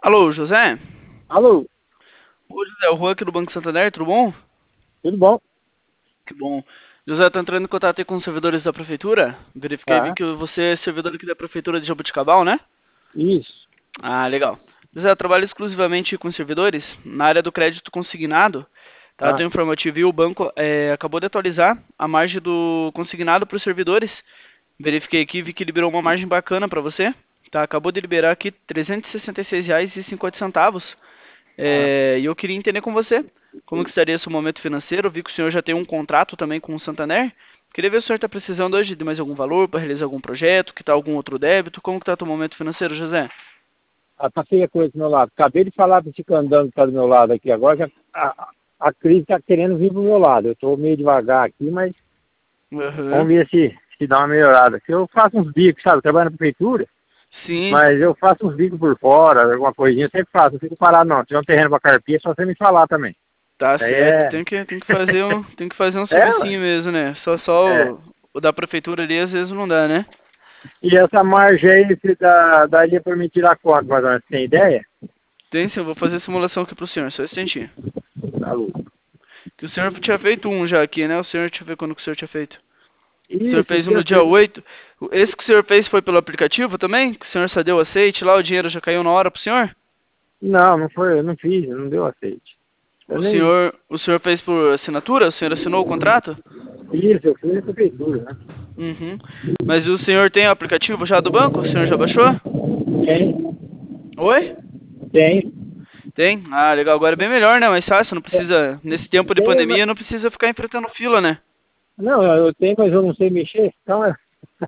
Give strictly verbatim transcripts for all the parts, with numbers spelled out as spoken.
Alô, José? Alô, Ô, José, o Juan aqui do Banco Santander, tudo bom? tudo bom? Que bom. José, tô entrando em contato aí com os servidores da prefeitura. Verifiquei, vi Tá, que você é servidor aqui da prefeitura de Jaboticabal, né? isso. Ah, legal. José, eu trabalho exclusivamente com servidores na área do crédito consignado. Tá, Ah, tem um informativo e o banco é, acabou de atualizar a margem do consignado para os servidores. Verifiquei aqui, vi que liberou uma margem bacana para você. Tá, acabou de liberar aqui trezentos e sessenta e seis reais e cinquenta centavos. ah. É, e eu queria entender com você como que estaria seu momento financeiro. Vi que o senhor já tem um contrato também com o Santander. Queria ver se o senhor está precisando hoje de mais algum valor para realizar algum projeto, que está algum outro débito. Como que está o momento financeiro, José? Ah, tá feia a coisa do meu lado. Acabei de falar para esse candando que tá do meu lado aqui agora, que a, a, a crise está querendo vir pro meu lado. Eu estou meio devagar aqui, mas vamos Aham. ver se, se dá uma melhorada. Se eu faço uns bicos, sabe? Eu trabalho na prefeitura, Sim, mas eu faço uns bicos por fora, alguma coisinha, eu sempre faço. Não fico parado, não. Se tiver um terreno para carpir, é só você me falar também. tá Aí certo. é. Tem que, tem que fazer um, tem que fazer um É, ué. servicinho mesmo, né? Só, só É. o, o da prefeitura ali às vezes não dá, né? E essa margem aí, se dá, daria para me tirar quanto, mais ou menos? Tem ideia? Tem sim, eu vou fazer a simulação aqui pro senhor, só um instantinho. Alô. Que o senhor tinha feito um já aqui, né? O senhor, deixa eu ver quando que o senhor tinha feito. O senhor Isso, fez um tinha no dia feito. oito. Esse que o senhor fez foi pelo aplicativo também? Que o senhor só deu aceite lá, o dinheiro já caiu na hora pro senhor? Não, não foi, eu não fiz, não deu aceite. Eu O nem. senhor, o senhor fez por assinatura? O senhor assinou o contrato? Isso, eu fui na prefeitura, né? Uhum. Mas o senhor tem o aplicativo já do banco? O senhor já baixou? Tem, Oi? tem. Tem? Ah, legal. Agora é bem melhor, né? Mais fácil, não É, precisa, nesse tempo de tem, mas. pandemia, não precisa ficar enfrentando fila, né? Não, eu tenho, mas eu não sei mexer. Então é.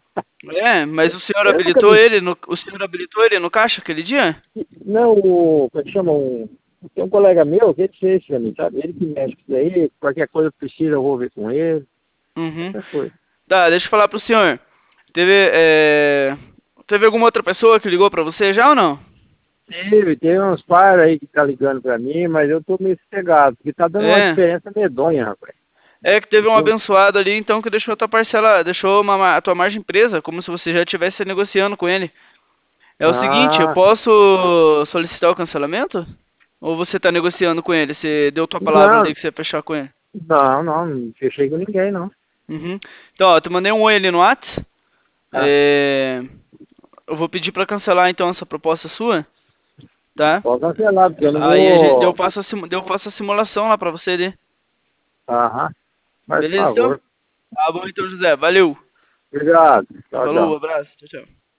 É, mas o senhor Eu nunca habilitou mexi. ele no, o senhor habilitou ele no caixa aquele dia? Não, o. Como é que chama? Um, tem um colega meu que ele fez pra mim, sabe? Ele que mexe com isso aí, qualquer coisa que precisa, eu vou ver com ele. Uhum. Qualquer coisa. Tá, deixa eu falar pro senhor. Teve, é... Teve alguma outra pessoa que ligou pra você já ou não? Teve, tem uns par aí que tá ligando pra mim, mas eu tô meio sossegado, porque tá dando uma É. diferença medonha, rapaz. É que teve um Eu, abençoado ali, então, que deixou a tua parcela, deixou uma, ma- a tua margem presa, como se você já estivesse negociando com ele. É o seguinte, eu ah, posso solicitar o cancelamento? Ou você tá negociando com ele? Você deu tua palavra ali não, que você ia fechar com ele? não, não, não fechei com ninguém, não. Uhum. Então, ó, eu te mandei um oi ali no Whats. Ah, É... Eu vou pedir pra cancelar, então, essa proposta sua, tá? pode cancelar, porque eu não Aí a gente, eu vou. faço a, simu- eu faço a simulação lá pra você ali. Aham, faz Beleza, então? favor. Tá bom, então, José. Valeu. Obrigado. Tchau, Falou, tchau. abraço. Tchau, tchau.